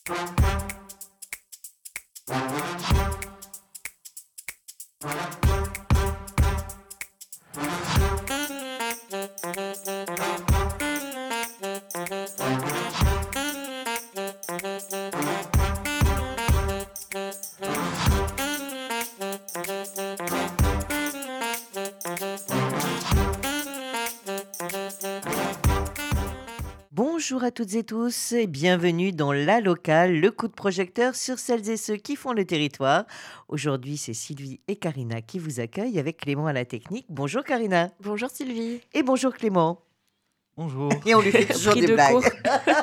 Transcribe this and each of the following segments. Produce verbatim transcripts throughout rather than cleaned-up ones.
Bonjour à toutes et tous et bienvenue dans La Locale, le coup de projecteur sur celles et ceux qui font le territoire. Aujourd'hui, c'est Sylvie et Karina qui vous accueillent avec Clément à la technique. Bonjour Karina. Bonjour Sylvie. Et bonjour Clément. Bonjour. Et on lui fait toujours Pris des de blagues. court.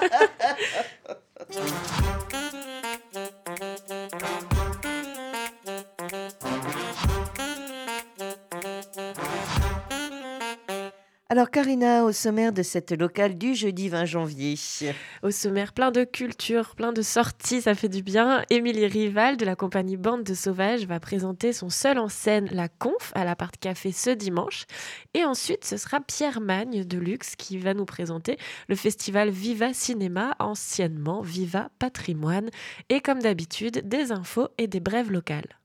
Alors Karina, au sommaire de cette locale du jeudi vingt janvier. Au sommaire, plein de culture, plein de sorties, ça fait du bien. Émilie Rival de la compagnie Bande de Sauvages va présenter son seul en scène, La Conf, à l'Appart Café ce dimanche. Et ensuite, ce sera Pierre Magne de Luxe qui va nous présenter le festival Viva Cinéma, anciennement Viva Patrimoine. Et comme d'habitude, des infos et des brèves locales.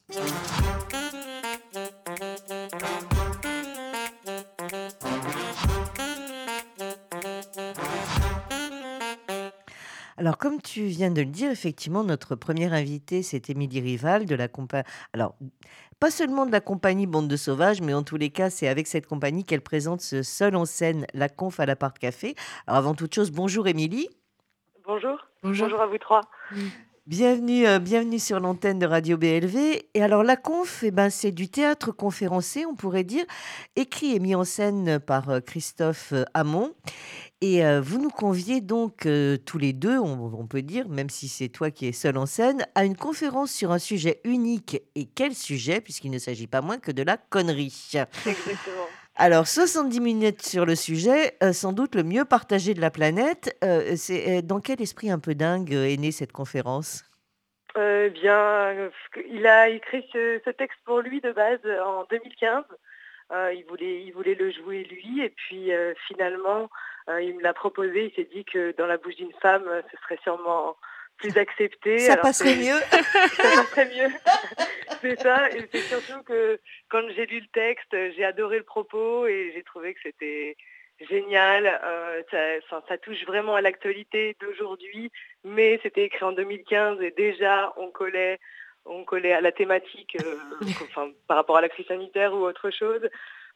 Alors, comme tu viens de le dire, effectivement, notre première invitée, c'est Émilie Rival de la compagnie. Alors, pas seulement de la compagnie Bande de Sauvages, mais en tous les cas, c'est avec cette compagnie qu'elle présente ce seul en scène, La Conf à l'Appart Café. Alors, avant toute chose, bonjour Émilie. Bonjour. Bonjour. Bonjour à vous trois. Bienvenue, euh, bienvenue sur l'antenne de Radio B L V. Et alors, La Conf, eh ben, c'est du théâtre conférencé, on pourrait dire, écrit et mis en scène par euh, Christophe euh, Hamon. Et euh, vous nous conviez donc euh, tous les deux, on, on peut dire, même si c'est toi qui es seul en scène, à une conférence sur un sujet unique. Et quel sujet, puisqu'il ne s'agit pas moins que de la connerie. Exactement. Alors, soixante-dix minutes sur le sujet, euh, sans doute le mieux partagé de la planète. Euh, c'est, euh, dans quel esprit un peu dingue euh, est née cette conférence ? Euh, bien, euh, il a écrit ce, ce texte pour lui de base euh, en deux mille quinze. Euh, il voulait, il voulait le jouer lui, et puis euh, finalement, euh, il me l'a proposé. Il s'est dit que dans la bouche d'une femme, euh, ce serait sûrement plus accepté. Ça Alors, passerait c'est- mieux. Ça passerait mieux. C'est ça, et c'est surtout que quand j'ai lu le texte, j'ai adoré le propos et j'ai trouvé que c'était génial. Euh, ça, enfin, ça touche vraiment à l'actualité d'aujourd'hui, mais c'était écrit en deux mille quinze et déjà on collait, on collait à la thématique euh, enfin, par rapport à la crise sanitaire ou autre chose.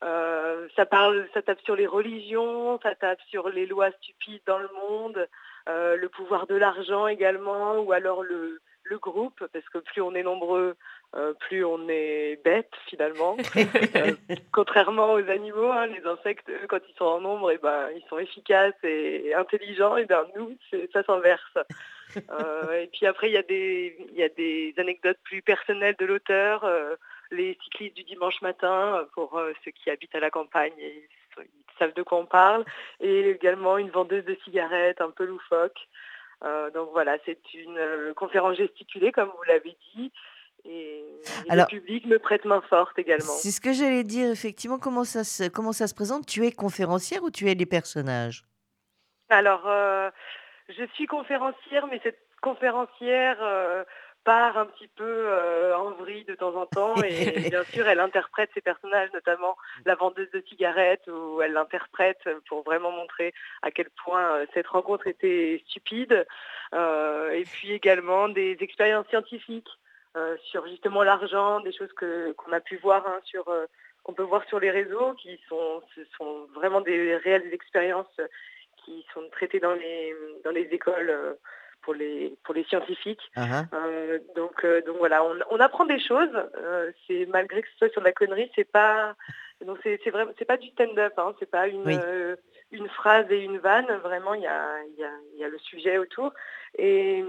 Euh, ça parle, ça tape sur les religions, ça tape sur les lois stupides dans le monde, euh, le pouvoir de l'argent également, ou alors le, le groupe, parce que plus on est nombreux, euh, plus on est bête finalement. Euh, contrairement aux animaux, hein, les insectes, eux, quand ils sont en nombre, eh ben, ils sont efficaces et intelligents, et ben nous, c'est, ça s'inverse. Euh, et puis après, il y a des, il y a des anecdotes plus personnelles de l'auteur, euh, les cyclistes du dimanche matin, euh, pour euh, ceux qui habitent à la campagne, et ils, ils savent de quoi on parle, et également une vendeuse de cigarettes un peu loufoque. Euh, donc voilà, c'est une euh, conférence gesticulée, comme vous l'avez dit, et, et Alors, le public me prête main forte également. c'est ce que j'allais dire, effectivement. Comment ça se, comment ça se présente ? Tu es conférencière ou tu es les personnages ? Alors, euh, je suis conférencière, mais cette conférencière euh, part un petit peu euh, en vrille de temps en temps, et bien sûr, elle interprète ses personnages, notamment la vendeuse de cigarettes, où elle l'interprète pour vraiment montrer à quel point euh, cette rencontre était stupide, euh, et puis également des expériences scientifiques euh, sur justement l'argent, des choses que qu'on a pu voir hein, sur euh, qu'on peut voir sur les réseaux, qui sont ce sont vraiment des réelles expériences qui sont traités dans les dans les écoles euh, pour les pour les scientifiques. Ah, ah. Euh, donc euh, donc voilà, on, on apprend des choses. Euh, c'est malgré que ce soit sur de la connerie, c'est pas donc c'est c'est vraiment c'est pas du stand-up. Hein, c'est pas une Oui. euh, une phrase et une vanne. Vraiment, il y a il y a il y a le sujet autour. Et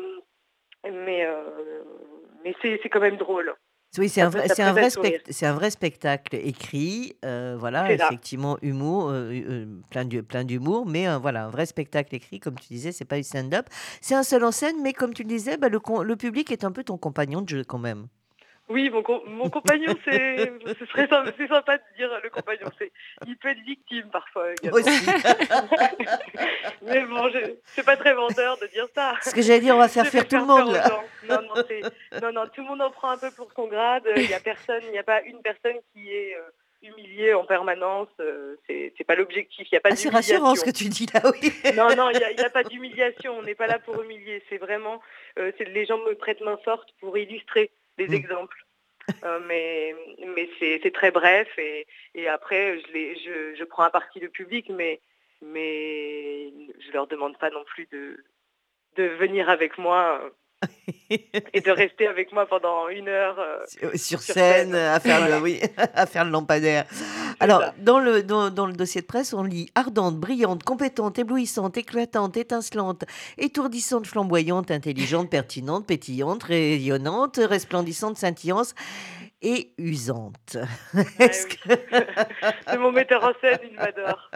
mais euh, mais c'est c'est quand même drôle. Oui, c'est Ça un peut- vrai, ça c'est peut un vrai, faire sourire. spect- c'est un vrai spectacle écrit, euh, voilà, C'est ça. effectivement, humour, euh, euh, plein d'hu- plein d'humour, mais euh, voilà, un vrai spectacle écrit, comme tu disais, c'est pas du stand-up. C'est un seul en scène, mais comme tu le disais, bah, le, con- le public est un peu ton compagnon de jeu quand même. Oui, mon, com- mon compagnon, c'est, ce serait sympa, c'est sympa de dire le compagnon. C'est, il peut être victime parfois Moi également. aussi. Mais bon, je, c'est pas très vendeur de dire ça. Ce que j'allais dire, on va faire Je fuir vais tout le faire peur monde, aux là. gens. Non, non, c'est, non, non, tout le monde en prend un peu pour son grade. Il y a personne, il n'y a pas une personne qui est euh, humiliée en permanence. euh, C'est, c'est pas l'objectif. Il n'y a pas Ah, c'est rassurant ce d'humiliation. que tu dis là, oui. Non, non, il n'y a, il y a pas d'humiliation. On n'est pas là pour humilier. C'est vraiment, euh, c'est, les gens me prêtent main forte pour illustrer des Mm. exemples. Euh, mais mais c'est, c'est très bref et, et après je, les, je, je prends à partie le public, mais mais je leur demande pas non plus de de venir avec moi euh, et de rester avec moi pendant une heure euh, Sur sur sur scène, scène. à faire le Voilà, oui, à faire le lampadaire. c'est Alors, ça. dans le dans dans le dossier de presse, on lit: ardente, brillante, compétente, éblouissante, éclatante, étincelante, étourdissante, flamboyante, intelligente, pertinente, pétillante, rayonnante, resplendissante, scintillante et usante. Ouais, Est-ce oui. que C'est mon metteur en scène, il m'adore.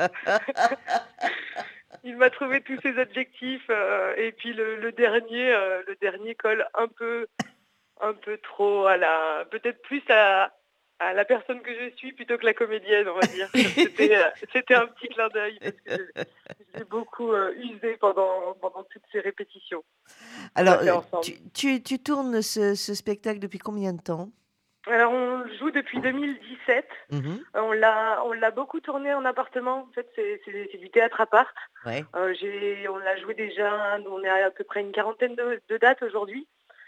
Il m'a trouvé tous ces adjectifs euh, et puis le, le dernier, euh, le dernier colle un peu, un peu trop à la, peut-être plus à, à la personne que je suis plutôt que la comédienne, on va dire. C'était, euh, c'était un petit clin d'œil parce que je, je l'ai beaucoup euh, usé pendant, pendant toutes ces répétitions qu'on a Alors, fait heu, ensemble. tu tu tu tournes ce ce spectacle depuis combien de temps? Alors on joue depuis deux mille dix-sept. Mmh. Euh, On l'a, on l'a beaucoup tourné en appartement. En fait, c'est, c'est, c'est du théâtre à part. Ouais. Euh, j'ai, on l'a joué déjà, on est à, à peu près une quarantaine de, de dates aujourd'hui.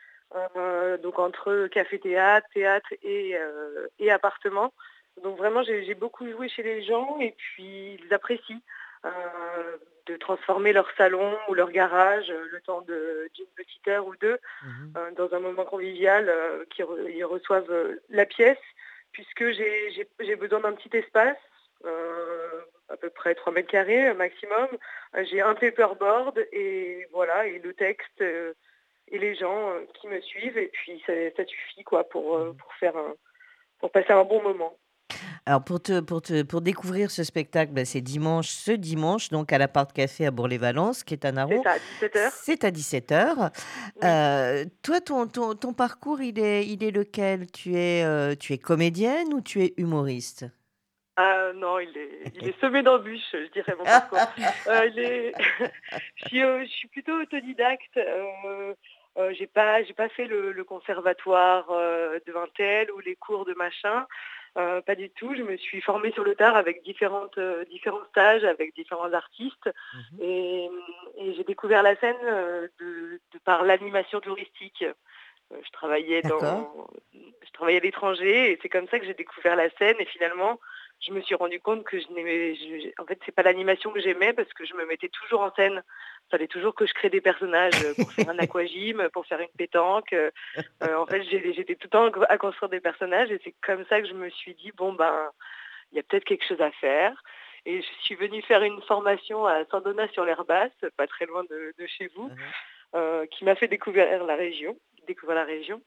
Euh, donc entre café-théâtre, théâtre et, euh, et appartement. Donc vraiment, j'ai, j'ai beaucoup joué chez les gens et puis ils apprécient euh, de transformer leur salon ou leur garage euh, le temps de, d'une petite heure ou deux Mmh. euh, dans un moment convivial, euh, qu'ils re- ils reçoivent euh, la pièce, puisque j'ai, j'ai, j'ai besoin d'un petit espace, euh, à peu près trois mètres carrés euh, maximum. Euh, J'ai un paperboard et voilà, et le texte euh, et les gens euh, qui me suivent, et puis ça, ça suffit quoi pour, euh, Mmh. pour faire un, pour passer un bon moment. Alors pour te pour te pour découvrir ce spectacle, bah, c'est dimanche ce dimanche, donc à l'Appart Café à Bourg-les-Valences, qui est à C'est Naron. ça, à dix-sept heures. C'est à dix-sept heures. Oui. Heu, toi, ton ton ton parcours, il est il est lequel? Tu es, heu, tu es comédienne ou tu es humoriste? Ah non, il est, il est semé d'embûches, je dirais, mon parcours. Euh, il est... je, suis, euh, je suis plutôt autodidacte. Euh, euh, j'ai pas, j'ai pas fait le, le conservatoire euh, de Vintel ou les cours de machin. Euh, pas du tout. Je me suis formée sur le tard avec différentes, euh, différents stages, avec différents artistes. Mmh. Et, et j'ai découvert la scène euh, de, de par l'animation touristique. Euh, Je travaillais D'accord. dans, je travaillais à l'étranger et c'est comme ça que j'ai découvert la scène et finalement je me suis rendu compte que je n'aimais, je- en fait c'est pas l'animation que j'aimais parce que je me mettais toujours en scène. Il fallait toujours que je crée des personnages euh, pour faire un aquagym, pour faire une pétanque. Euh, euh, en fait j'ai- j'étais tout le temps à construire des personnages et c'est comme ça que je me suis dit bon ben il y a peut-être quelque chose à faire. Et je suis venue faire une formation à Saint-Donat-sur-l'Herbasse, pas très loin de, de chez vous, Mmh. euh, qui m'a fait découvrir la région, découvrir la région.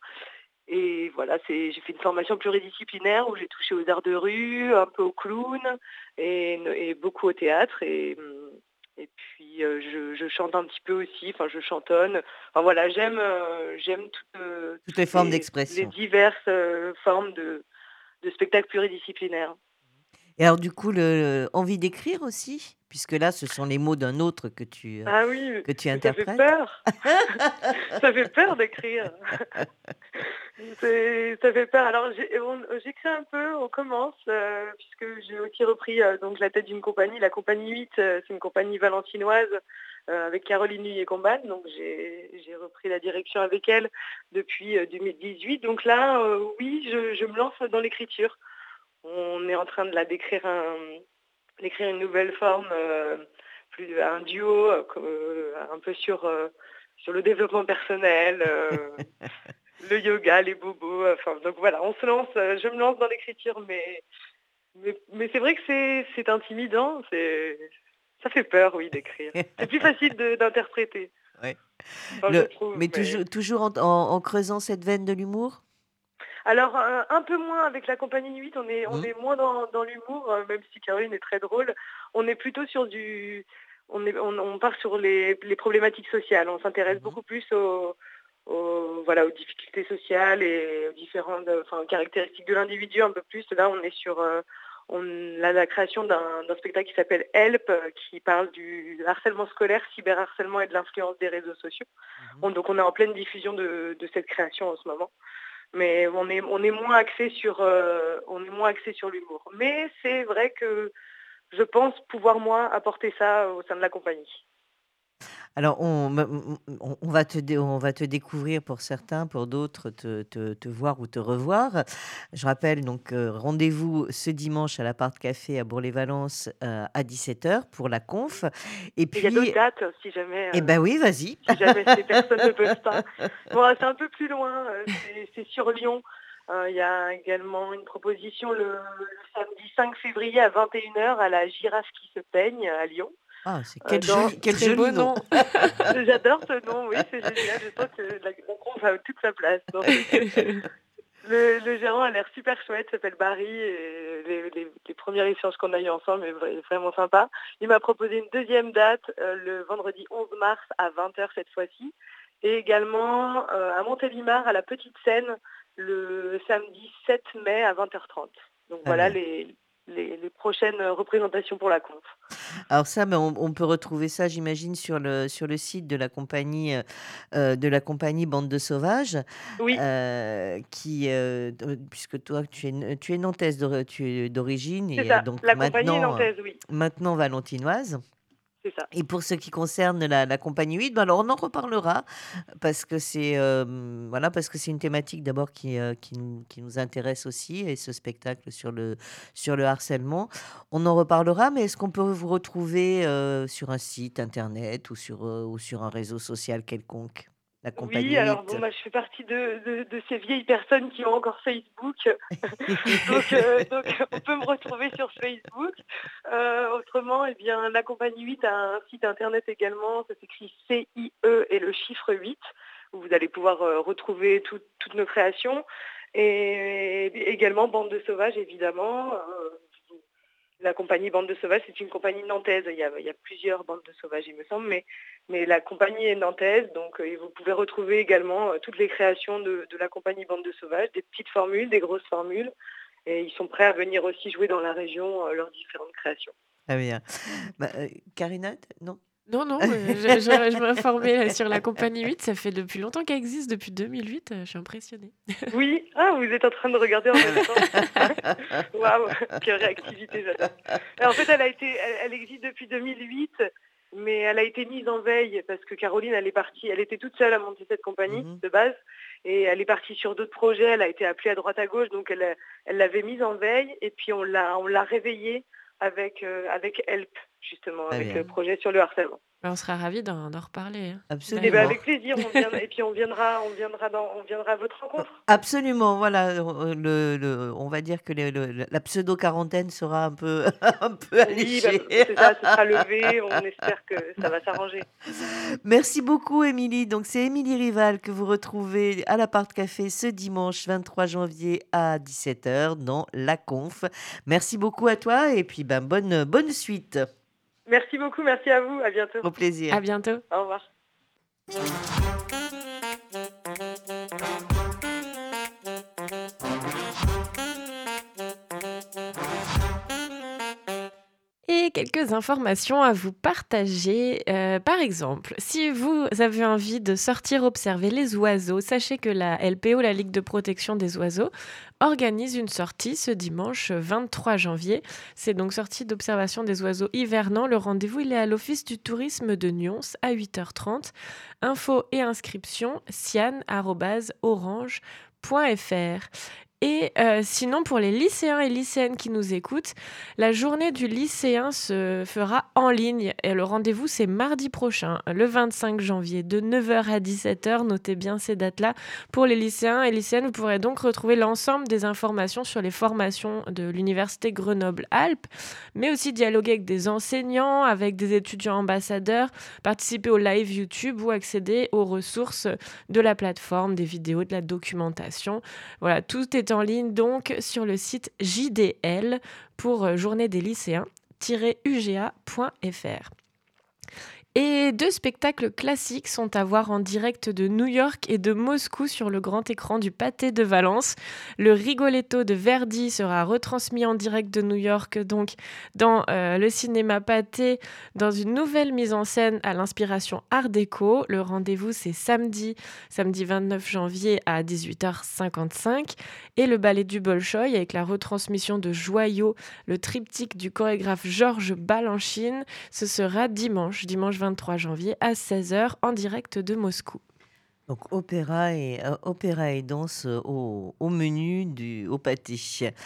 Et voilà, c'est, j'ai fait une formation pluridisciplinaire où j'ai touché aux arts de rue, un peu au clown et, et beaucoup au théâtre. Et, et puis euh, je, je chante un petit peu aussi, enfin je chantonne. Enfin voilà, j'aime, euh, j'aime toutes, euh, Toutes les toutes formes les, les d'expression. diverses euh, formes de, de spectacles pluridisciplinaires. Et alors du coup, le envie d'écrire aussi? Puisque là, ce sont les mots d'un autre que tu, heu, Ah oui, que tu mais ça fait interprètes. peur. Ça fait peur d'écrire. C'est- ça fait peur. Alors j'ai- on- j'écris un peu, on commence, euh, puisque j'ai aussi repris euh, donc la tête d'une compagnie. La compagnie huit, euh, c'est une compagnie valentinoise euh, avec Caroline Nuit et Combat. Donc j'ai j'ai repris la direction avec elle depuis euh, deux mille dix-huit. Donc là, euh, oui, je, je me lance dans l'écriture. On est en train de la d'écrire un, d'écrire une nouvelle forme, euh, plus un duo, euh, comme, euh, un peu sur euh, sur le développement personnel. euh, le yoga, les bobos, enfin donc voilà, on se lance, euh, je me lance dans l'écriture, mais mais, mais c'est vrai que c'est c'est intimidant, c'est ça fait peur, oui, d'écrire. C'est plus facile de- d'interpréter, Ouais. enfin je Le trouve, mais mais toujours toujours en en en creusant cette veine de l'humour? alors euh, un peu moins avec la compagnie huit, on est on Mmh. est moins dans, dans l'humour, euh, même si Caroline est très drôle, on est plutôt sur du on est on, on part sur les, les problématiques sociales, on s'intéresse Mmh. beaucoup plus aux aux, voilà, aux difficultés sociales et aux différentes enfin, caractéristiques de l'individu un peu plus. Là, on est sur euh, on a la création d'un, d'un spectacle qui s'appelle Help, euh, qui parle du harcèlement scolaire, cyberharcèlement et de l'influence des réseaux sociaux. Mmh. On, donc on est en pleine diffusion de, de cette création en ce moment. Mais on est, on est moins axé sur, euh, on est moins axé sur l'humour. Mais c'est vrai que je pense pouvoir, moi, apporter ça au sein de la compagnie. Alors, on, on, on va te, dé- on va te découvrir pour certains, pour d'autres, te, te, te voir ou te revoir. Je rappelle donc euh, rendez-vous ce dimanche à l'Appart Café à Bourg-les-Valences euh, à dix-sept heures pour la conf. Et Il y a puis, d'autres dates, si jamais, eh euh, ben oui, vas-y. si jamais ces personnes ne peuvent pas. Bon, c'est un peu plus loin, euh, c'est, c'est sur Lyon. Euh, Il y a également une proposition le, le samedi cinq février à vingt et une heures à la Girafe qui se peigne à Lyon. Ah, c'est quel Euh, dans- joli, quel Très joli beau nom. nom. J'adore ce nom, oui, c'est génial. Je sens que la, la conf a toute sa place dans ce Le, le gérant a l'air super chouette, s'appelle Barry, et les, les, les premiers échanges qu'on a eu ensemble est vra- vraiment sympa. Il m'a proposé une deuxième date, euh, le vendredi onze mars à vingt heures cette fois-ci, et également euh, à Montélimar, à la Petite Seine, le samedi sept mai à vingt heures trente. Donc Ah voilà bien. les, les, les prochaines représentations pour la conf. Alors ça, ben, on, on peut retrouver ça, j'imagine, sur le, sur le site de la compagnie, euh, euh, de la compagnie Bande de Sauvages, Oui, euh, qui, euh, d- puisque toi, tu es, tu es nantaise d'ori- tu es d'origine c'est et euh, ça. donc La compagnie est maintenant, euh, nantaise, oui, maintenant valentinoise. c'est ça. Et pour ce qui concerne la, la compagnie huit, ben alors on en reparlera parce que c'est euh, voilà parce que c'est une thématique d'abord qui, euh, qui, nous, qui nous intéresse aussi et ce spectacle sur le, sur le harcèlement. On en reparlera, mais est-ce qu'on peut vous retrouver euh, sur un site internet ou sur, euh, ou sur un réseau social quelconque? La Oui, compagnie alors huit. bon, bah, je fais partie de, de, de ces vieilles personnes qui ont encore Facebook. donc, euh, donc, on peut me retrouver sur Facebook. Euh, autrement, eh bien, la compagnie huit a un site internet également. Ça s'écrit C I E et le chiffre huit, où vous allez pouvoir euh, retrouver tout- toutes nos créations. Et, et également Bande de Sauvages, évidemment. Euh, la compagnie Bande de Sauvages, c'est une compagnie nantaise. Il y a, il y a plusieurs bandes de sauvages, il me semble, mais, mais la compagnie est nantaise. Donc, euh, vous pouvez retrouver également euh, toutes les créations de, de la compagnie Bande de Sauvages, des petites formules, des grosses formules. Et ils sont prêts à venir aussi jouer dans la région euh, leurs différentes créations. Ah bien. Bah, euh, Karina, t- non? Non, non, euh, je, je, je m'informais là sur la compagnie huit. Ça fait depuis longtemps qu'elle existe, depuis deux mille huit. euh, Je suis impressionnée. Oui, ah, vous êtes en train de regarder en même temps. Waouh, quelle réactivité, j'adore. En fait, elle a été, elle, elle existe depuis deux mille huit, mais elle a été mise en veille parce que Caroline, elle est partie, elle était toute seule à monter cette compagnie Mhm. de base, et elle est partie sur d'autres projets. Elle a été appelée à droite à gauche, donc elle, elle l'avait mise en veille, et puis on l'a, on l'a réveillée avec euh, avec Help, justement, Ah avec bien. le projet sur le harcèlement. Bah, on sera ravis d'en, d'en reparler. hein. Et Absolument. ben avec plaisir, on vient, et puis on viendra, on viendra dans, on viendra à votre rencontre. Absolument, voilà, euh, le, le- on va dire que le- le- la pseudo-quarantaine sera un peu, un peu Oui, bah, alléchée. c'est ça, ce sera levé, on espère que ça va s'arranger. Merci beaucoup, Émilie. Donc, c'est Émilie Rival que vous retrouvez à l'Appart Café ce dimanche vingt-trois janvier à dix-sept heures dans La Conf. Merci beaucoup à toi et puis ben, bonne, bonne suite. Merci beaucoup, merci à vous, à bientôt. Au plaisir. À bientôt. Au revoir. Et quelques informations à vous partager. Euh, par exemple, si vous avez envie de sortir observer les oiseaux, sachez que la L P O, la Ligue de protection des oiseaux, organise une sortie ce dimanche vingt-trois janvier. C'est donc sortie d'observation des oiseaux hivernants. Le rendez-vous, il est à l'Office du tourisme de Nyons à huit heures trente. Infos et inscriptions, sian arobase orange point f r. Et euh, sinon, pour les lycéens et lycéennes qui nous écoutent, la journée du lycéen se fera en ligne. Et le rendez-vous, c'est mardi prochain, le vingt-cinq janvier, de neuf heures à dix-sept heures. Notez bien ces dates-là. Pour les lycéens et lycéennes, vous pourrez donc retrouver l'ensemble des informations sur les formations de l'Université Grenoble-Alpes, mais aussi dialoguer avec des enseignants, avec des étudiants ambassadeurs, participer au live YouTube ou accéder aux ressources de la plateforme, des vidéos, de la documentation. Voilà, tout est en ligne donc sur le site J D L pour Journée des lycéens-u G A point F R. Et deux spectacles classiques sont à voir en direct de New York et de Moscou sur le grand écran du Pathé de Valence. Le Rigoletto de Verdi sera retransmis en direct de New York, donc dans euh, le cinéma Pathé, dans une nouvelle mise en scène à l'inspiration Art déco. Le rendez-vous, c'est samedi, samedi vingt-neuf janvier à dix-huit heures cinquante-cinq. Et le ballet du Bolchoï avec la retransmission de Joyaux, le triptyque du chorégraphe Georges Balanchine. Ce sera dimanche, dimanche vingt-trois janvier à seize heures en direct de Moscou. Donc opéra et, euh, opéra et danse euh, au, au menu du au Pathé.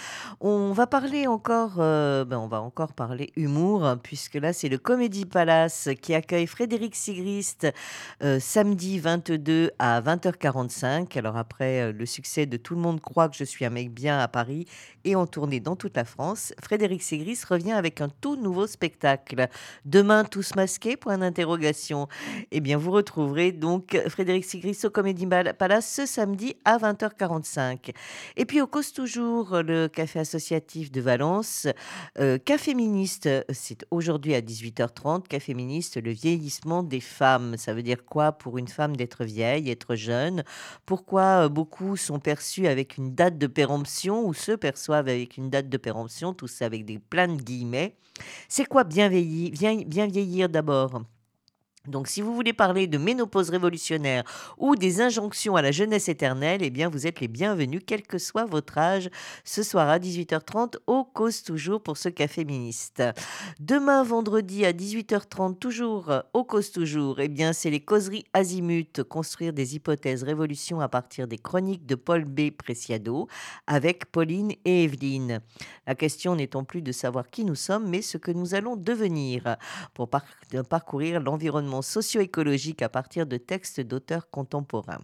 On va parler encore, euh, ben on va encore parler humour, hein, puisque là c'est le Comedy Palace qui accueille Frédéric Sigrist euh, samedi vingt-deux à vingt heures quarante-cinq. Alors après euh, le succès de Tout le monde croit que je suis un mec bien à Paris et en tournée dans toute la France, Frédéric Sigrist revient avec un tout nouveau spectacle. Demain tous masqués, point d'interrogation. Eh bien vous retrouverez donc Frédéric Sigrist au Comedy Palace ce samedi à vingt heures quarante-cinq. Et puis au Cause Toujours, le café associatif de Valence, euh, Caféministe, c'est aujourd'hui à dix-huit heures trente. Caféministe, le vieillissement des femmes. Ça veut dire quoi pour une femme d'être vieille, être jeune? Pourquoi euh, beaucoup sont perçus avec une date de péremption ou se perçoivent avec une date de péremption, tout ça avec des plein de guillemets. C'est quoi bien vieillir, bien, bien vieillir d'abord? Donc, si vous voulez parler de ménopause révolutionnaire ou des injonctions à la jeunesse éternelle, eh bien, vous êtes les bienvenus, quel que soit votre âge, ce soir à dix-huit heures trente, au Cause Toujours pour ce café féministe. Demain, vendredi à dix-huit heures trente, toujours au Cause Toujours, eh bien, c'est les causeries Azimut, construire des hypothèses révolution à partir des chroniques de Paul B. Preciado, avec Pauline et Evelyne. La question n'étant plus de savoir qui nous sommes, mais ce que nous allons devenir pour par- parcourir l'environnement socio-écologique à partir de textes d'auteurs contemporains.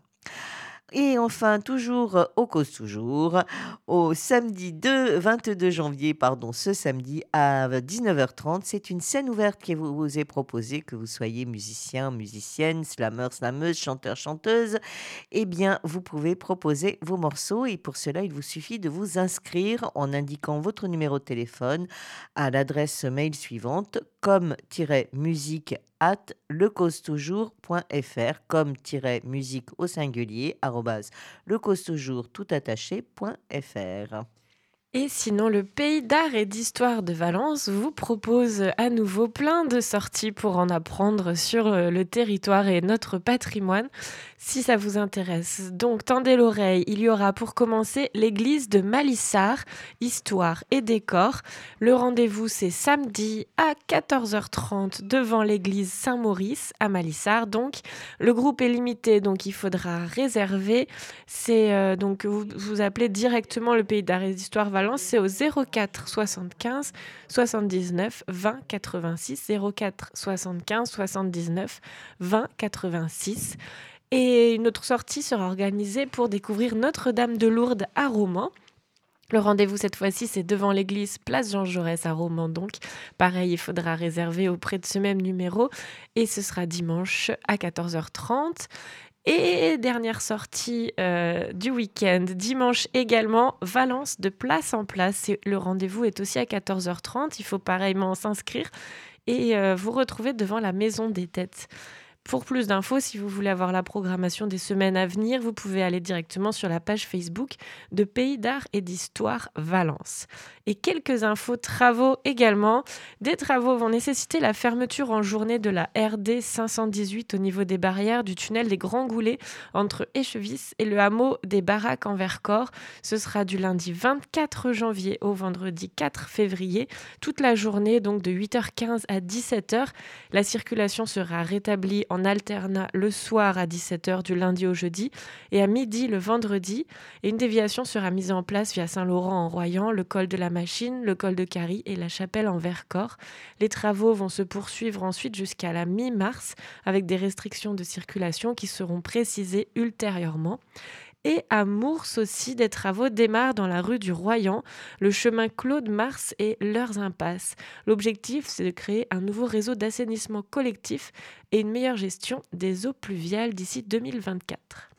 Et enfin, toujours euh, au Cause Toujours, au samedi deux, vingt-deux janvier, pardon, ce samedi à dix-neuf heures trente, c'est une scène ouverte qui vous, vous est proposée, que vous soyez musicien, musicienne, slammer, slameuse, chanteur, chanteuse. Eh bien, vous pouvez proposer vos morceaux et pour cela, il vous suffit de vous inscrire en indiquant votre numéro de téléphone à l'adresse mail suivante comme-musique at lecausetotoujours.fr comme-musique au singulier arrobase lecausetojours tout attaché point fr. Et sinon, le Pays d'art et d'histoire de Valence vous propose à nouveau plein de sorties pour en apprendre sur le territoire et notre patrimoine, si ça vous intéresse. Donc, tendez l'oreille, il y aura pour commencer l'église de Malissard, histoire et décor. Le rendez-vous, c'est samedi à quatorze heures trente devant l'église Saint-Maurice à Malissard. Donc, le groupe est limité, donc il faudra réserver. C'est euh, donc vous, vous appelez directement le Pays d'art et d'histoire Valence, c'est au zéro quatre soixante-quinze soixante-dix-neuf vingt quatre-vingt-six, zéro quatre soixante-quinze soixante-dix-neuf vingt quatre-vingt-six. Et une autre sortie sera organisée pour découvrir Notre-Dame de Lourdes à Romans. Le rendez-vous cette fois-ci, c'est devant l'église Place Jean Jaurès à Romans. Donc, pareil, il faudra réserver auprès de ce même numéro et ce sera dimanche à quatorze heures trente. Et dernière sortie euh, du week-end, dimanche également, Valence de place en place. Et le rendez-vous est aussi à quatorze heures trente. Il faut pareillement s'inscrire et euh, vous retrouver devant la Maison des Têtes. Pour plus d'infos, si vous voulez avoir la programmation des semaines à venir, vous pouvez aller directement sur la page Facebook de Pays d'art et d'histoire Valence. Et quelques infos travaux également. Des travaux vont nécessiter la fermeture en journée de la R D cinq cent dix-huit au niveau des barrières du tunnel des Grands Goulets entre Échevis et le hameau des Baraques en Vercors. Ce sera du lundi vingt-quatre janvier au vendredi quatre février, toute la journée, donc de huit heures quinze à dix-sept heures. La circulation sera rétablie en alternat le soir à dix-sept heures du lundi au jeudi et à midi le vendredi. Et une déviation sera mise en place via Saint-Laurent en Royan, le col de la Machine, le col de Carie et la Chapelle en Vercors. Les travaux vont se poursuivre ensuite jusqu'à la mi-mars avec des restrictions de circulation qui seront précisées ultérieurement. Et à Mours aussi, des travaux démarrent dans la rue du Royan, le chemin Claude Mars et leurs impasses. L'objectif, c'est de créer un nouveau réseau d'assainissement collectif et une meilleure gestion des eaux pluviales d'ici deux mille vingt-quatre.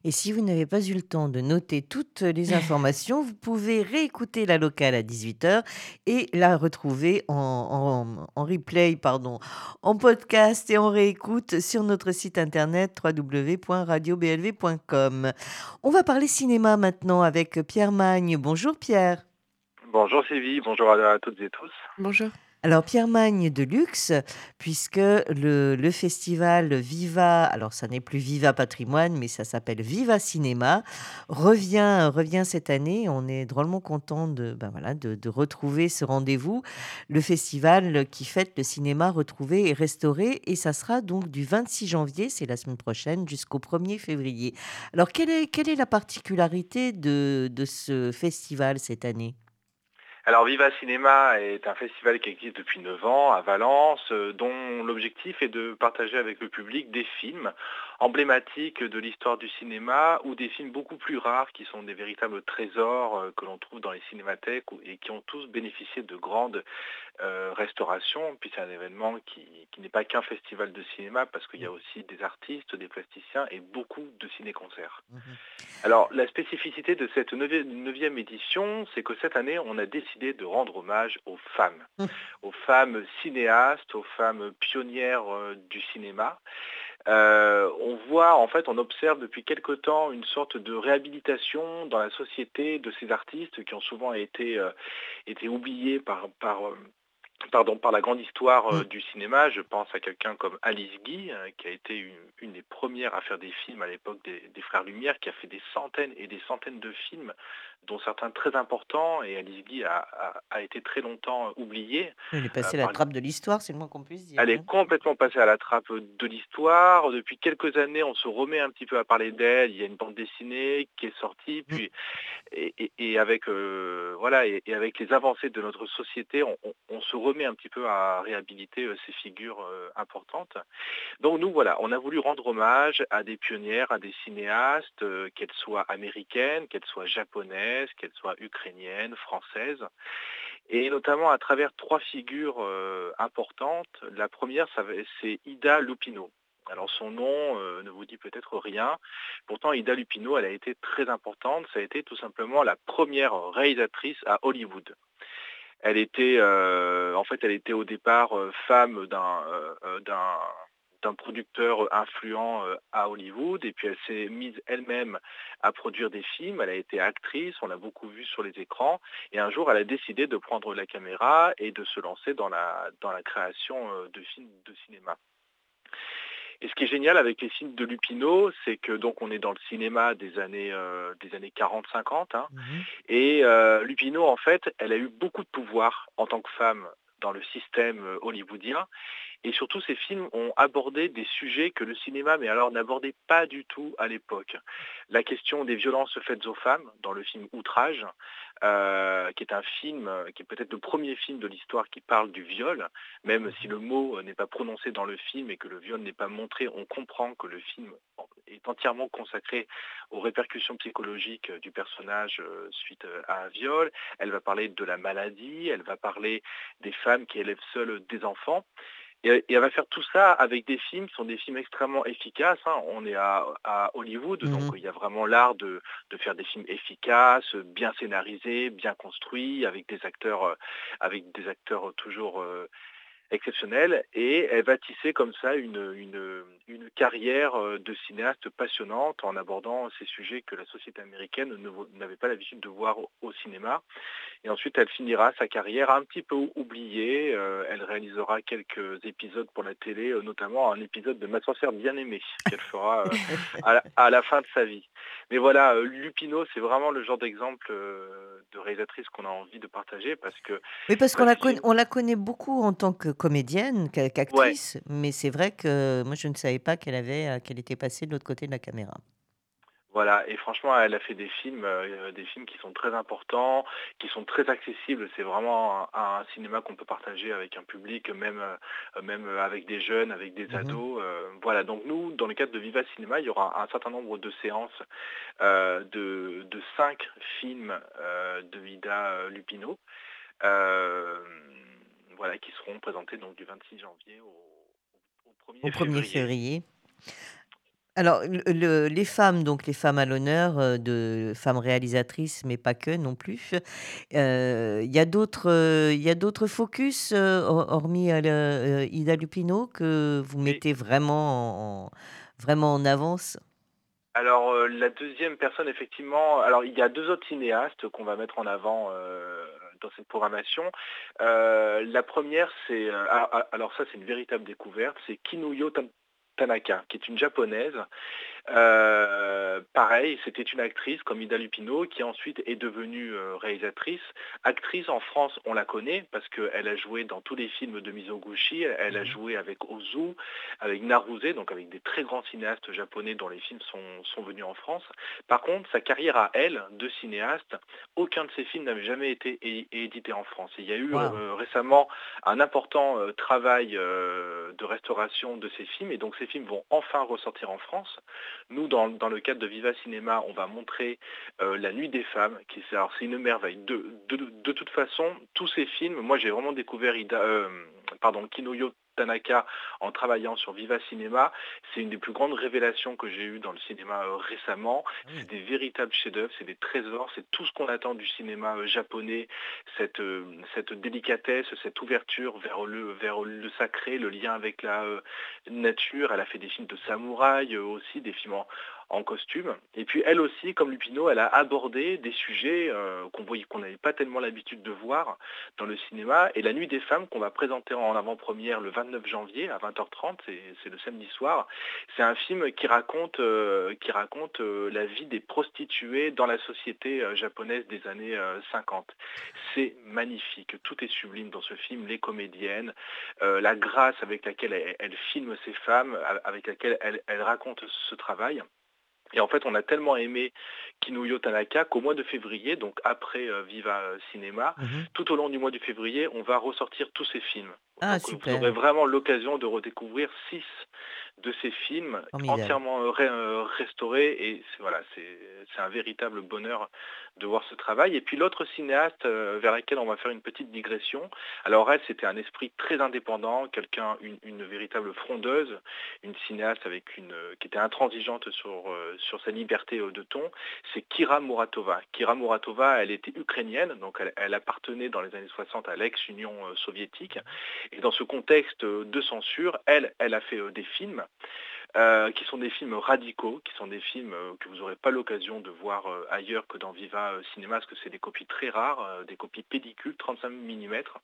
Et si vous n'avez pas eu le temps de noter toutes les informations, vous pouvez réécouter la locale à dix-huit heures et la retrouver en, en- en replay, pardon, en podcast et en réécoute sur notre site internet w w w point radio b l v point com. On va parler cinéma maintenant avec Pierre Magne. Bonjour Pierre. Bonjour Sylvie, bonjour à, à toutes et tous. Bonjour. Alors Pierre Magne de luxe, puisque le, le festival Viva, alors ça n'est plus Viva Patrimoine, mais ça s'appelle Viva Cinéma, revient, revient cette année. On est drôlement content de, ben voilà, de, de retrouver ce rendez-vous, le festival qui fête le cinéma retrouvé et restauré, et ça sera donc du vingt-six janvier, c'est la semaine prochaine, jusqu'au premier février. Alors quelle est, quelle est la particularité de, de ce festival cette année ? Alors Viva Cinéma est un festival qui existe depuis neuf ans à Valence, euh, dont l'objectif est de partager avec le public des films emblématiques de l'histoire du cinéma ou des films beaucoup plus rares qui sont des véritables trésors euh, que l'on trouve dans les cinémathèques ou- et qui ont tous bénéficié de grandes euh, restaurations. Puis c'est un événement qui, qui n'est pas qu'un festival de cinéma parce qu'il y a aussi des artistes, des plasticiens et beaucoup de ciné-concerts. Alors, la spécificité de cette neuvième édition, c'est que cette année, on a décidé de rendre hommage aux femmes, Mmh. aux femmes cinéastes, aux femmes pionnières euh, du cinéma. Euh, on voit, en fait, on observe depuis quelque temps une sorte de réhabilitation dans la société de ces artistes qui ont souvent été, euh, été oubliés par, par, euh, pardon, par la grande histoire euh, Mmh. du cinéma. Je pense à quelqu'un comme Alice Guy, euh, qui a été une, une des premières à faire des films à l'époque des, des Frères Lumière, qui a fait des centaines et des centaines de films, dont certains très importants. Et Alice Guy a, a- a été très longtemps oubliée. Elle est euh, passée à la par trappe de l'histoire, c'est le moins qu'on puisse dire, Elle est hein. complètement passée à la trappe de l'histoire. Depuis quelques années, on se remet un petit peu à parler d'elle. Il y a une bande dessinée qui est sortie, Mmh. puis et, et- et avec euh, voilà et, et avec les avancées de notre société, on, on- on se remet un petit peu à réhabiliter euh, ces figures euh, importantes. Donc nous voilà, on a voulu rendre hommage à des pionnières, à des cinéastes, euh, qu'elles soient américaines, qu'elles soient japonaises, qu'elles soient ukrainiennes, françaises, et notamment à travers trois figures euh, importantes. La première, ça va- c'est Ida Lupino. Alors son nom euh, ne vous dit peut-être rien. Pourtant, Ida Lupino, elle a été très importante. Ça a été tout simplement la première réalisatrice à Hollywood. Elle était, euh, en fait, elle était au départ euh, femme d'un euh, euh, d'un d'un producteur influent euh, à Hollywood, et puis elle s'est mise elle-même à produire des films. Elle a été actrice, on l'a beaucoup vue sur les écrans, et un jour, elle a décidé de prendre la caméra et de se lancer dans la dans la création euh, de films de cinéma. Et ce qui est génial avec les films de Lupino, c'est que donc on est dans le cinéma des années euh, des années quarante cinquante, hein, Mmh. et euh, Lupino, en fait, elle a eu beaucoup de pouvoir en tant que femme dans le système euh, hollywoodien. Et surtout, ces films ont abordé des sujets que le cinéma, mais alors, n'abordait pas du tout à l'époque. La question des violences faites aux femmes, dans le film Outrage, euh, qui est un film, euh, qui est peut-être le premier film de l'histoire qui parle du viol, même si le mot euh, n'est pas prononcé dans le film et que le viol n'est pas montré, on comprend que le film est entièrement consacré aux répercussions psychologiques euh, du personnage euh, suite euh, à un viol. Elle va parler de la maladie, elle va parler des femmes qui élèvent seules des enfants. Et, et elle va faire tout ça avec des films qui sont des films extrêmement efficaces, hein. On est à, à Hollywood, donc Mmh. il y a vraiment l'art de, de faire des films efficaces, bien scénarisés, bien construits, avec des acteurs, euh, avec des acteurs toujours euh, exceptionnelle, et elle va tisser comme ça une, une, une carrière euh, de cinéaste passionnante en abordant ces sujets que la société américaine ne vo- n'avait pas l'habitude de voir au, au cinéma. Et ensuite, elle finira sa carrière un petit peu oubliée. Euh, elle réalisera quelques épisodes pour la télé, euh, notamment un épisode de Ma sorcière bien-aimée qu'elle fera euh, à, la, à la fin de sa vie. Mais voilà, euh, Lupino, c'est vraiment le genre d'exemple euh, de réalisatrice qu'on a envie de partager parce que Oui, parce qu'on parce la que c'est connaît, une... on la connaît beaucoup en tant que comédienne, qu'a- Ouais. qu'actrice, mais c'est vrai que moi je ne savais pas qu'elle avait, euh, qu'elle était passée de l'autre côté de la caméra. Voilà, et franchement, elle a fait des films, euh, des films qui sont très importants, qui sont très accessibles. C'est vraiment un, un cinéma qu'on peut partager avec un public, même, euh, même avec des jeunes, avec des Mhm. ados. euh, voilà, donc nous, dans le cadre de Viva Cinéma, il y aura un certain nombre de séances euh, de, de cinq films euh, de Ida euh, Lupino, euh, voilà, qui seront présentés donc du vingt-six janvier au, au Au premier premier février. février. Alors, le le les femmes, donc les femmes à l'honneur, heu, de femmes réalisatrices, mais pas que non plus. Heu, il y a d'autres, heu, il y a d'autres focus, heu, hor hormis, heu, le, heu, Ida Lupino que vous Oui. mettez vraiment en en vraiment en avance? Alors, heu, la deuxième personne effectivement alors il y a deux autres cinéastes qu'on va mettre en avant, heu, dans cette programmation. Heu, la première c'est, heu, a a alors ça c'est une véritable découverte, c'est Kinuyo Tan Tanaka, qui est une japonaise. Heu, pareil, c'était une actrice comme Ida Lupino qui ensuite est devenue, heu, réalisatrice. Actrice en France, on la connaît parce qu'elle a joué dans tous les films de Mizoguchi, elle a Mmh. joué avec Ozu, avec Naruse, donc avec des très grands cinéastes japonais dont les films sont sont venus en France. Par contre, sa carrière à elle, de cinéaste, aucun de ses films n'avait jamais été é édité en France. Il y a eu, Waouh! heu, récemment un important, heu, travail, heu, de restauration de ces films et donc ces films vont enfin ressortir en France. Nous, dans, dans le cadre de Viva Cinéma, on va montrer euh, La Nuit des femmes, qui c'est alors c'est une merveille. De, de, de toute façon, tous ces films, moi j'ai vraiment découvert Ida, euh, pardon, Kinuyo Tanaka en travaillant sur Viva Cinéma. C'est une des plus grandes révélations que j'ai eues dans le cinéma euh, récemment. Ah C'est oui. des véritables chefs-d'œuvre, c'est des trésors, c'est tout ce qu'on attend du cinéma euh, japonais, cette, euh, cette délicatesse, cette ouverture vers le, vers le sacré, le lien avec la euh, nature. Elle a fait des films de samouraï euh, aussi, des films en, en costume. Et puis elle aussi, comme Lupino, elle a abordé des sujets euh, qu'on voyait, qu'on n'avait pas tellement l'habitude de voir dans le cinéma. Et La Nuit des femmes, qu'on va présenter en avant-première le vingt-neuf janvier à vingt heures trente, c'est, c'est le samedi soir. C'est un film qui raconte, euh, qui raconte euh, la vie des prostituées dans la société euh, japonaise des années euh, cinquante. C'est magnifique, tout est sublime dans ce film, les comédiennes, euh, la grâce avec laquelle elle, elle filme ces femmes, avec laquelle elle, elle raconte ce travail. Et en fait, on a tellement aimé Kinuyo Tanaka qu'au mois de février, donc après euh, Viva Cinéma, Mmh. tout au long du mois de février, on va ressortir tous ces films. Ah Donc vous aurez super, vraiment l'occasion de redécouvrir six de ces films formidable. entièrement euh, ré- euh, restaurés et c'est, voilà, c'est, c'est un véritable bonheur de voir ce travail. Et puis l'autre cinéaste euh, vers laquelle on va faire une petite digression, alors elle c'était un esprit très indépendant, quelqu'un, une, une véritable frondeuse, une cinéaste avec une euh, qui était intransigeante sur euh, sur sa liberté euh, de ton, c'est Kira Muratova. Kira Muratova, elle était ukrainienne, donc elle, elle appartenait dans les années soixante à l'ex-Union euh, soviétique. Et dans ce contexte euh, de censure, elle, elle a fait euh, des films euh, qui sont des films radicaux, qui sont des films euh, que vous n'aurez pas l'occasion de voir euh, ailleurs que dans Viva euh, Cinéma, parce que c'est des copies très rares, euh, des copies pellicules, trente-cinq millimètres.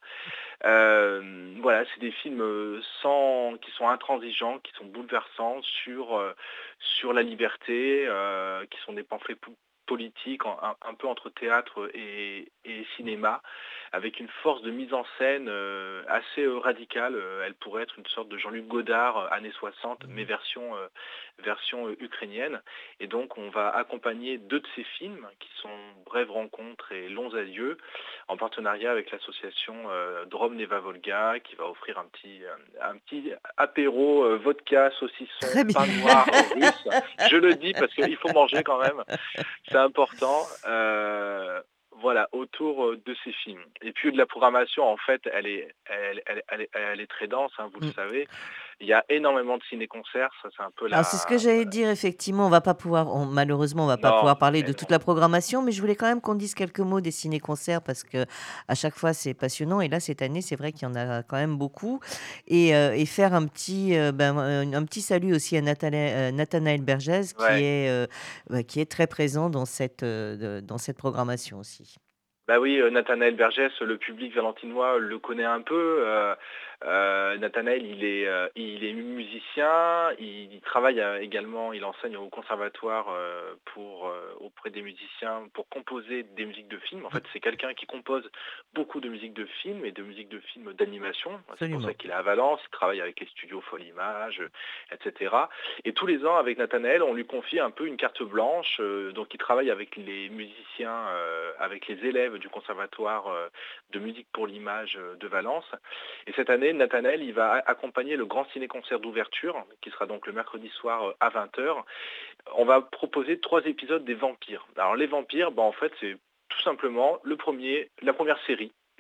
Euh, voilà, c'est des films euh, sans, qui sont intransigeants, qui sont bouleversants sur, euh, sur la liberté, euh, qui sont des pamphlets po- politiques, en- un, un peu entre théâtre et, et cinéma, avec une force de mise en scène euh, assez euh, radicale. Euh, Elle pourrait être une sorte de Jean-Luc Godard, euh, années soixante, mais Mmh. version, euh, version euh, ukrainienne. Et donc on va accompagner deux de ces films, qui sont Brève rencontre et Longs adieux, en partenariat avec l'association euh, Drom Neva Volga, qui va offrir un petit, euh, un petit apéro euh, vodka, saucisson, Très bien. pain noir euh, russe. Je le dis parce qu'il faut manger quand même, c'est important. Euh, voilà, autour euh, de ces films. Et puis de la programmation, en fait, elle est, elle, elle, elle est, elle est très dense, hein, vous le Mmh. savez. Il y a énormément de ciné-concerts, ça c'est un peu Alors c'est ce que la... j'allais dire effectivement, on va pas pouvoir on malheureusement, on va pas Non, pouvoir parler mais de toute non. la programmation, mais je voulais quand même qu'on dise quelques mots des ciné-concerts parce que à chaque fois c'est passionnant et là cette année, c'est vrai qu'il y en a quand même beaucoup et heu et faire un petit, heu, ben, un un petit salut aussi à Nathana heu, Nathanaël Bergès qui Ouais. est, heu, bah, qui est très présent dans cette, heu, de dans cette programmation aussi. Bah oui, euh, Nathanaël Bergès, le public valentinois le connaît un peu. Euh, euh, Nathanaël, il est, euh, il est musicien, il, il travaille euh, également, il enseigne au conservatoire euh, pour, euh, auprès des musiciens pour composer des musiques de films. En Mmh, fait, c'est quelqu'un qui compose beaucoup de musiques de films et de musiques de films d'animation. C'est pour ça absolument. qu'il est à Valence, il travaille avec les studios Folle Image, et cetera. Et tous les ans, avec Nathanaël, on lui confie un peu une carte blanche. Euh, donc, il travaille avec les musiciens, euh, avec les élèves du conservatoire euh, de musique pour l'image euh, de Valence. Et cette année, Nathanaël, il va accompagner le grand ciné-concert d'ouverture, qui sera donc le mercredi soir euh, à vingt heures. On va proposer trois épisodes des Vampires. Alors, les Vampires, bah, en fait, c'est tout simplement le premier, la première série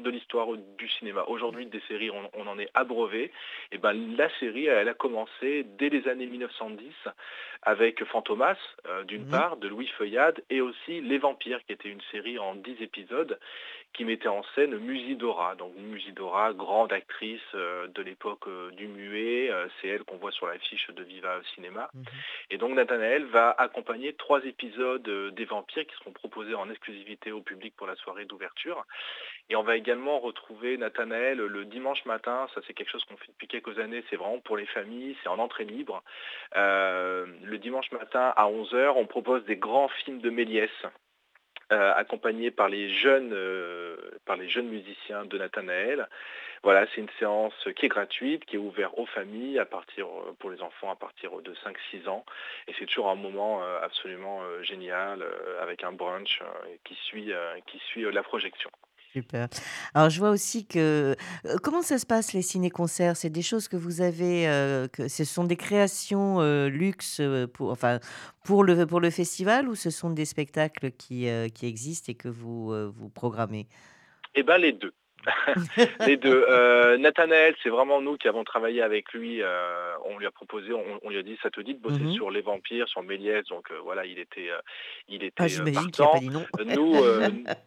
de l'histoire du cinéma. Aujourd'hui, des séries, on, on en est abreuvé. Et ben, la série, elle a commencé dès les années mille neuf cent dix avec Fantomas, euh, d'une Mhm. part, de Louis Feuillade, et aussi Les Vampires, qui était une série en dix épisodes qui mettait en scène Musidora. Donc Musidora, grande actrice euh, de l'époque euh, du muet, euh, c'est elle qu'on voit sur l'affiche de Viva Cinéma. Mhm. Et donc Nathanaël va accompagner trois épisodes euh, des Vampires qui seront proposés en exclusivité au public pour la soirée d'ouverture. Et on va également retrouver Nathanaël le dimanche matin, ça c'est quelque chose qu'on fait depuis quelques années, c'est vraiment pour les familles, c'est en entrée libre. Euh, le dimanche matin à onze heures, on propose des grands films de Méliès. Euh, accompagnés par les jeunes euh, par les jeunes musiciens de Nathanaël. Voilà, c'est une séance qui est gratuite, qui est ouverte aux familles à partir pour les enfants à partir de cinq six ans. Et c'est toujours un moment euh, absolument euh, génial euh, avec un brunch euh, qui suit euh, qui suit euh, la projection. Super. Alors, je vois aussi que euh, comment ça se passe les ciné-concerts? C'est des choses que vous avez, euh, que ce sont des créations euh, luxe euh, pour, enfin, pour le, pour le festival ou ce sont des spectacles qui, euh, qui existent et que vous, euh, vous programmez? Eh ben les deux. Les deux. Euh, Nathanaël, c'est vraiment nous qui avons travaillé avec lui. euh, on lui a proposé, on, on lui a dit, ça te dit de bosser Mhm. sur les vampires, sur Méliès. Donc euh, voilà, il était, euh, il Ah, était euh, j'imagine qu'il n'a pas partant. dit non. Nous, euh,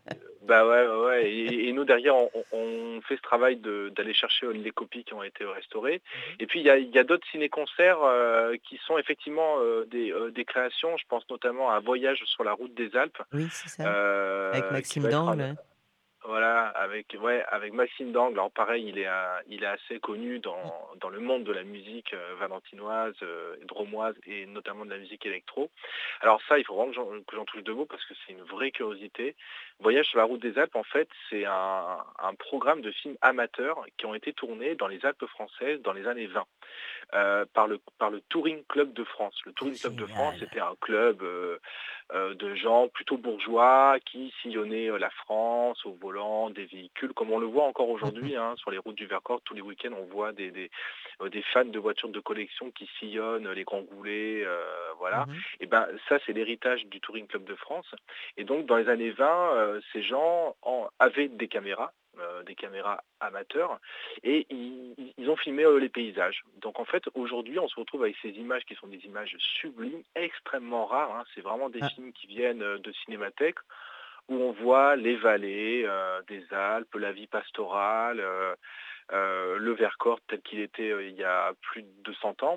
bah ouais, ouais, ouais. Et, et nous derrière, on, on fait ce travail de- d'aller chercher les copies qui ont été restaurées. Mhm. Et puis il y a, il y a d'autres ciné-concerts euh, qui sont effectivement euh, des, euh, des créations. Je pense notamment à Un voyage sur la route des Alpes, Oui, c'est ça. Avec euh, qui Maxime va être un, Dangle. Hein. voilà, avec ouais, avec Maxime Dangle. Alors pareil, il est à- il est assez connu dans, Mm. dans le monde de la musique euh, valentinoise, euh, dromoise et notamment de la musique électro. Alors ça, il faut vraiment que j'en que j'en touche deux mots parce que c'est une vraie curiosité. Voyage sur la route des Alpes, en fait, c'est un, un programme de films amateurs qui ont été tournés dans les Alpes françaises dans les années vingt euh, par le par le Touring Club de France. Le Oh, Touring Club de France, génial. c'était un club euh, euh, de gens plutôt bourgeois qui sillonnaient euh, la France au volant des véhicules, comme on le voit encore Mhm. aujourd'hui hein, sur les routes du Vercors. Tous les week-ends, on voit des, des, euh, des fans de voitures de collection qui sillonnent les grands goulets. euh, voilà. Mhm. Et ben ça, c'est l'héritage du Touring Club de France. Et donc, dans les années vingt, euh, ces gens en- avaient des caméras, euh, des caméras amateurs, et ils, ils ont filmé euh, les paysages. Donc en fait, aujourd'hui, on se retrouve avec ces images qui sont des images sublimes, extrêmement rares. hein. C'est vraiment des Ah, films qui viennent euh, de cinémathèques, où on voit les vallées euh, des Alpes, la vie pastorale, euh, euh, le Vercors tel qu'il était euh, il y a plus de deux cents ans.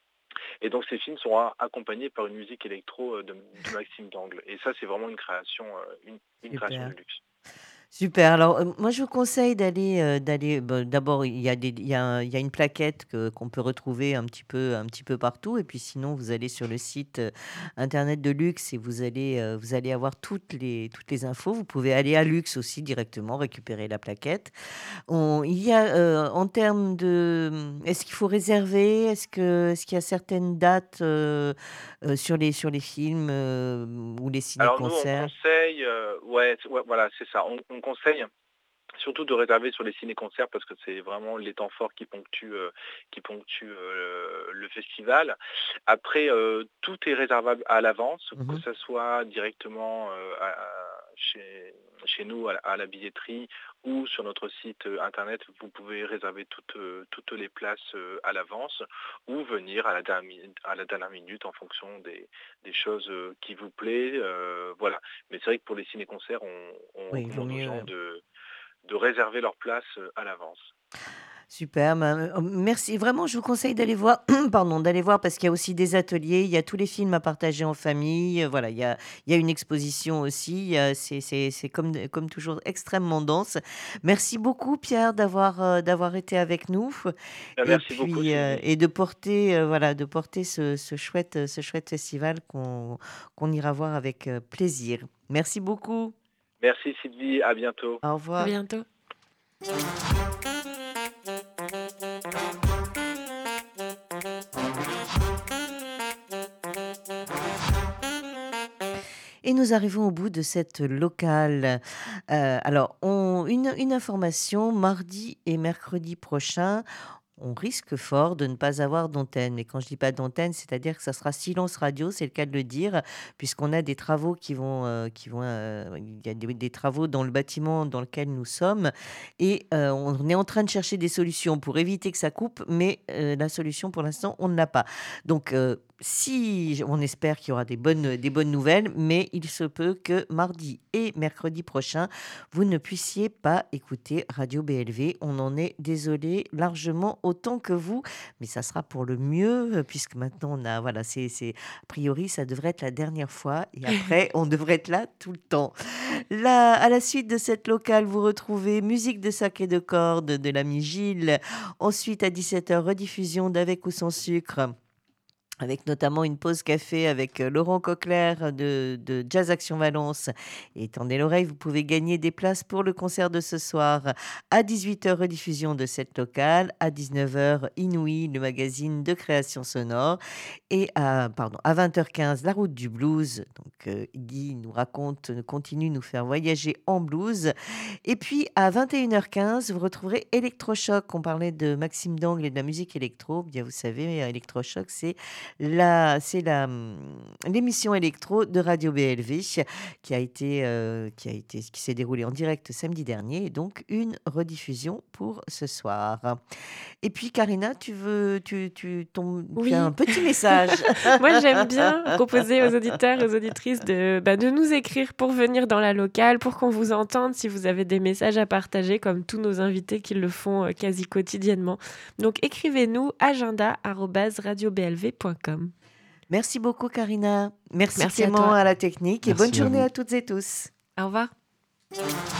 Et donc ces films sont a- accompagnés par une musique électro euh, de, de Maxime Dangle. Et ça, c'est vraiment une création, euh, une, une création super. de luxe. Super. Alors, euh, moi, je vous conseille d'aller, euh, d'aller. Bon, d'abord, il y a des, il y a, un- il y a une plaquette que, qu'on peut retrouver un petit peu, un petit peu partout. Et puis, sinon, vous allez sur le site euh, internet de Lux et vous allez, euh, vous allez avoir toutes les, toutes les infos. Vous pouvez aller à Lux aussi directement récupérer la plaquette. On- il y a, euh, en termes de, est-ce qu'il faut réserver? Est-ce que, est-ce qu'il y a certaines dates euh, euh, sur les, sur les films euh, ou les Alors nous, on ciné-concerts? conseille, euh, ouais, c'est- ouais, voilà, c'est ça. On, on conseille surtout de réserver sur les ciné-concerts parce que c'est vraiment les temps forts qui ponctuent, euh, qui ponctuent euh, le festival. Après, euh, tout est réservable à l'avance, que Mhm. ce soit directement euh, à- à- chez, chez nous à la, à la billetterie ou sur notre site euh, internet. Vous pouvez réserver toutes, euh, toutes les places euh, à l'avance ou venir à la dernière minute, à la dernière minute en fonction des, des choses euh, qui vous plaît. euh, voilà. Mais c'est vrai que pour les ciné-concerts, on, on Oui, il vaut recommande aux gens mieux. de de réserver leur place euh, à l'avance. Super, ben, euh, merci. Vraiment, je vous conseille d'aller voir, pardon, d'aller voir parce qu'il y a aussi des ateliers, il y a tous les films à partager en famille. euh, Voilà, il y a, il y a une exposition aussi. il y a- C'est, c'est, c'est comme, comme toujours extrêmement dense. Merci beaucoup, Pierre, d'avoir, euh, d'avoir été avec nous Ben, et merci beaucoup puis euh, Sylvie. et de porter, euh, voilà, de porter ce, ce chouette, ce chouette festival qu'on, qu'on ira voir avec euh, plaisir. Merci beaucoup. Merci Sylvie, à bientôt. Au À revoir. bientôt. Et nous arrivons au bout de cette locale. Euh, alors, on, une, une information, mardi et mercredi prochain, on risque fort de ne pas avoir d'antenne. Et quand je dis pas d'antenne, c'est-à-dire que ça sera silence radio, c'est le cas de le dire, puisqu'on a des travaux qui vont, euh, qui vont, euh, il y a des, des travaux dans le bâtiment dans lequel nous sommes, et euh, on est en train de chercher des solutions pour éviter que ça coupe, mais euh, la solution pour l'instant, on ne l'a pas. Donc, euh, si on espère qu'il y aura des bonnes, des bonnes nouvelles, mais il se peut que mardi et mercredi prochain, vous ne puissiez pas écouter Radio B L V. On en est désolé largement autant que vous, mais ça sera pour le mieux, puisque maintenant on a, voilà, c'est, c'est, a priori, ça devrait être la dernière fois, et après, on devrait être là tout le temps. Là, à la suite de cette locale, vous retrouvez musique de sac et de cordes de l'ami Gilles. Ensuite, à dix-sept heures, rediffusion d'Avec ou sans sucre, avec notamment une pause café avec euh, Laurent Coquelaire de, de Jazz Action Valence. Et tendez l'oreille, vous pouvez gagner des places pour le concert de ce soir. À dix-huit heures, rediffusion de cette locale. À dix-neuf heures, Inouï, le magazine de création sonore. Et à, pardon, à vingt heures quinze, La Route du Blues. Donc, euh, Guy nous raconte, continue de nous faire voyager en blues. Et puis, à vingt et une heures quinze, vous retrouverez Electrochoc. On parlait de Maxime Dangle et de la musique électro. Bien, vous savez, Electrochoc, c'est La, c'est la, hum, l'émission électro de Radio B L V qui a été, euh, qui a été, qui s'est déroulée en direct samedi dernier, et donc une rediffusion pour ce soir. Et puis Karina, tu veux, tu, tu, ton, Oui. tu as un petit message. Moi, j'aime bien proposer aux auditeurs et aux auditrices de, bah, de nous écrire pour venir dans la locale, pour qu'on vous entende, si vous avez des messages à partager, comme tous nos invités qui le font euh, quasi quotidiennement. Donc, écrivez-nous agenda arobase radio b l v point com. Merci beaucoup Karina. Merci, Merci à Clément toi. à la technique, et Merci bonne à journée vous. à toutes et tous. Au revoir.